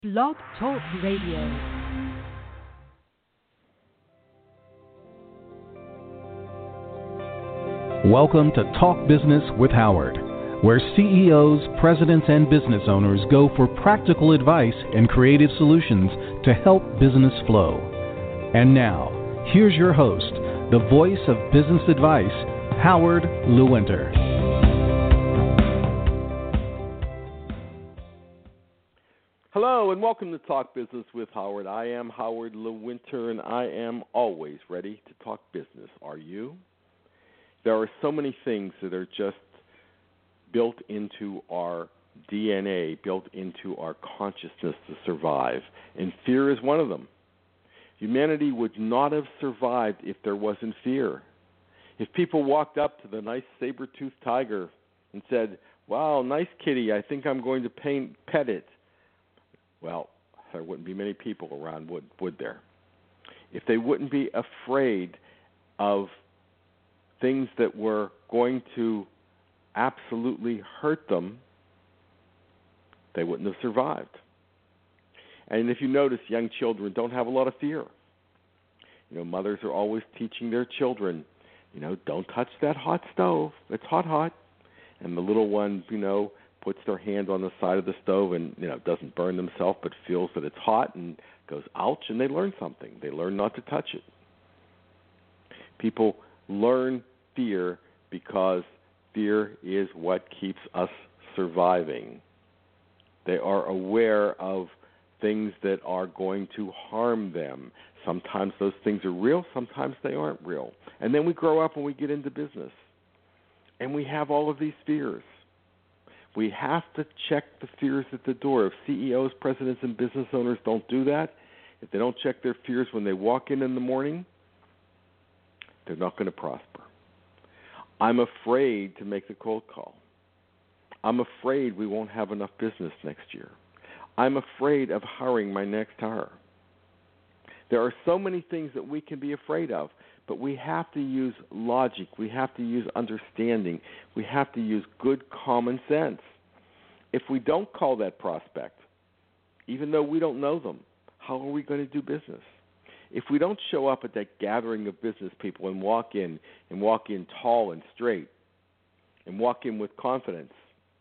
Blog Talk Radio. Welcome to Talk Business with Howard, where CEOs, presidents, and business owners go for practical advice and creative solutions to help business flow. And now, here's your host, the voice of business advice, Howard Lewinter. Hello and welcome to Talk Business with Howard. I am Howard Lewinter and I am always ready to talk business. Are you? There are so many things that are just built into our DNA, built into our consciousness to survive, and fear is one of them. Humanity would not have survived if there wasn't fear. If people walked up to the nice saber-toothed tiger and said, "Wow, nice kitty, I think I'm going to pet it," well, there wouldn't be many people around, would there? If they wouldn't be afraid of things that were going to absolutely hurt them, they wouldn't have survived. And if you notice, young children don't have a lot of fear. You know, mothers are always teaching their children, don't touch that hot stove. It's hot. And the little one, puts their hand on the side of the stove and, doesn't burn themselves but feels that it's hot and goes, ouch, and they learn something. They learn not to touch it. People learn fear because fear is what keeps us surviving. They are aware of things that are going to harm them. Sometimes those things are real, sometimes they aren't real. And then we grow up and we get into business. And we have all of these fears. We have to check the fears at the door. If CEOs, presidents, and business owners don't do that, if they don't check their fears when they walk in the morning, they're not going to prosper. I'm afraid to make the cold call. I'm afraid we won't have enough business next year. I'm afraid of hiring my next hire. There are so many things that we can be afraid of, but we have to use logic. We have to use understanding. We have to use good common sense. If we don't call that prospect, even though we don't know them, how are we going to do business? If we don't show up at that gathering of business people and walk in tall and straight and walk in with confidence,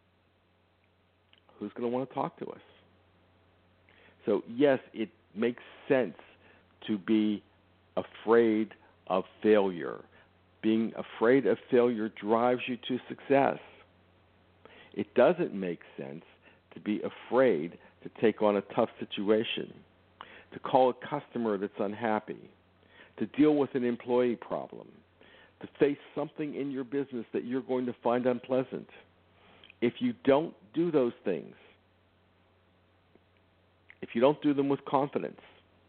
who's going to want to talk to us? So, yes, it makes sense to be afraid of failure. Being afraid of failure drives you to success. It doesn't make sense to be afraid to take on a tough situation, to call a customer that's unhappy, to deal with an employee problem, to face something in your business that you're going to find unpleasant. If you don't do those things, if you don't do them with confidence,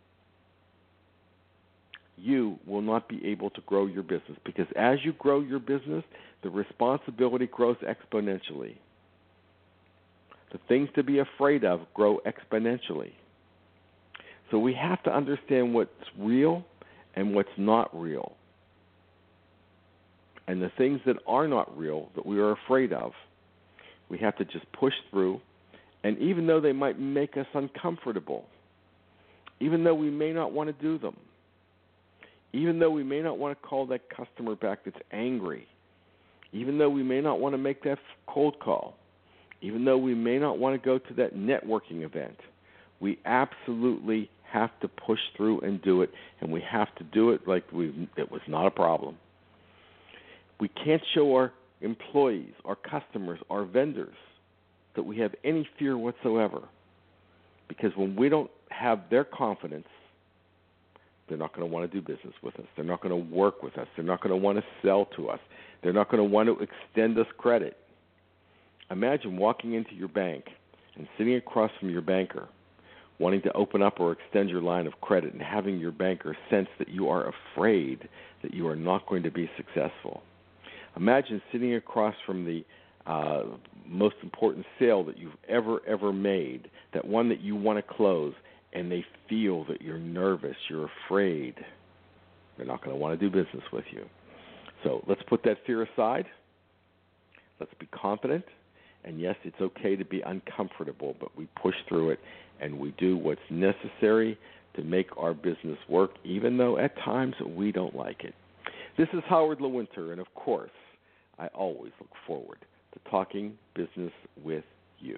you will not be able to grow your business, because as you grow your business, the responsibility grows exponentially. The things to be afraid of grow exponentially. So we have to understand what's real and what's not real. And the things that are not real, that we are afraid of, we have to just push through. And even though they might make us uncomfortable, even though we may not want to do them, even though we may not want to call that customer back that's angry, even though we may not want to make that cold call, even though we may not want to go to that networking event, we absolutely have to push through and do it, and we have to do it like it was not a problem. We can't show our employees, our customers, our vendors that we have any fear whatsoever, because when we don't have their confidence, they're not going to want to do business with us. They're not going to work with us. They're not going to want to sell to us. They're not going to want to extend us credit. Imagine walking into your bank and sitting across from your banker, wanting to open up or extend your line of credit, and having your banker sense that you are afraid that you are not going to be successful. Imagine sitting across from the most important sale that you've ever made, that one that you want to close, and they feel that you're nervous, you're afraid. They're not going to want to do business with you. So let's put that fear aside. Let's be confident, And yes, it's okay to be uncomfortable, but we push through it and we do what's necessary to make our business work, even though at times we don't like it. This is Howard Lewinter, and of course, I always look forward to talking business with you.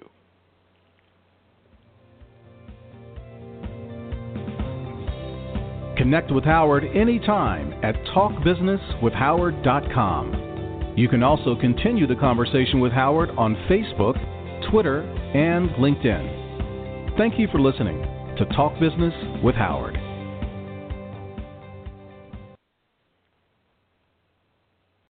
Connect with Howard anytime at talkbusinesswithhoward.com. You can also continue the conversation with Howard on Facebook, Twitter, and LinkedIn. Thank you for listening to Talk Business with Howard.